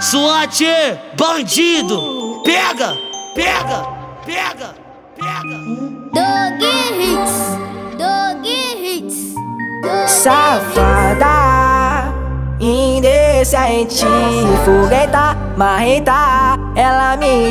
SWAT, bandido, pega, pega, pega, pega. Dog Hits. Safada, indecente, fogueta, marreta. Ela me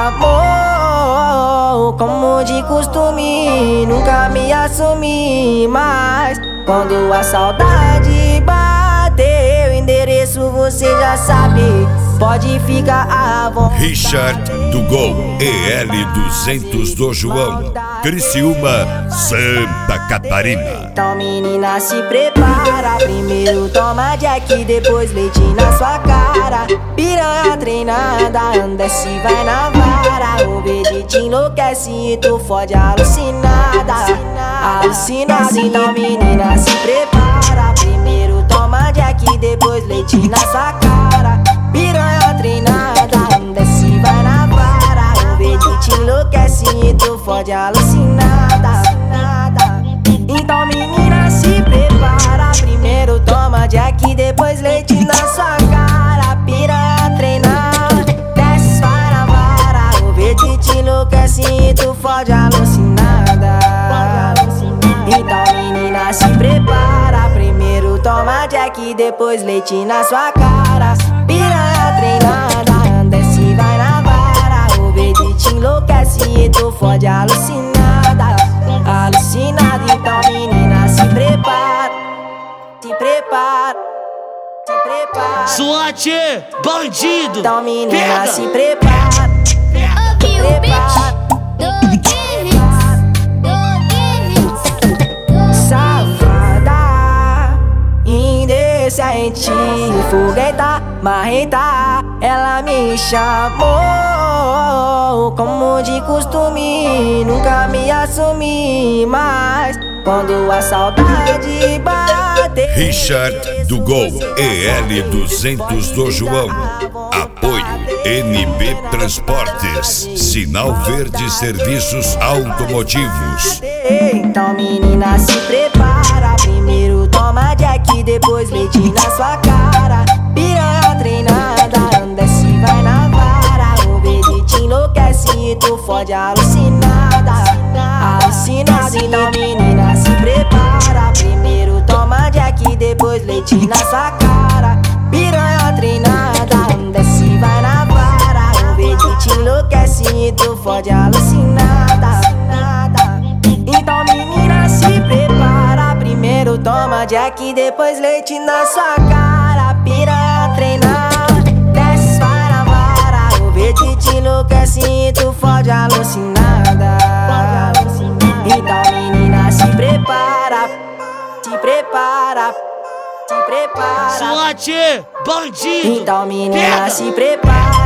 chamou como de costume, nunca me assumi. Mas quando a saudade bateu, endereço você já sabe, pode ficar à vontade. Richard do Gol EL200 do João, Criciúma, Santa Catarina. Então menina se prepara, primeiro toma Jack, depois leite na sua cara. Piranha treinada, desce e vai na vara. O verde te enlouquece e tu fode alucinada. Alucinada, então menina se prepara, primeiro toma Jack, depois leite na sua cara. Piranha treinada, desce e vai na vara. O verde te enlouquece e tu fode alucinada. Então menina se prepara, primeiro toma Jack, depois leite na sua cara. Piranha treinada, desce vai na vara. O verde te enlouquece e tu fode alucinada. Então menina se prepara, primeiro toma Jack, depois leite na sua cara. Piranha treinada, desce e vai na vara. O verde te enlouquece e tu fode alucinada. Alucinada, então menina se prepara, se prepara, se prepara. SWAT, bandido, então menina pega, se prepara, se prepara. Safada, indecente, fogueta, marreta. Ela me chamou como de costume, nunca me assumi. Mas quando a saudade bateu, Richard do Gol EL200 do João, apoio NB Transportes, Sinal Verde Serviços Automotivos. então menina se prepara, primeiro toma Jack, depois leite na sua cara. Piranha treinada, desce e vai na vara. O verde te enlouquece e tu fode alucinada. Alucinada, então menina se prepara, primeiro toma Jack, depois leite na sua cara. Piranha treinada, desce e vai na vara. O verde te enlouquece e tu fode alucinada. Então menina se prepara, primeiro toma Jack, depois leite na sua cara. Piranha treinada, desce vai na vara. O verde te enlouquece e tu fode alucinada. Então menina se prepara, se prepara, se prepara. SWAT, bandido, Então menina pega, se prepara.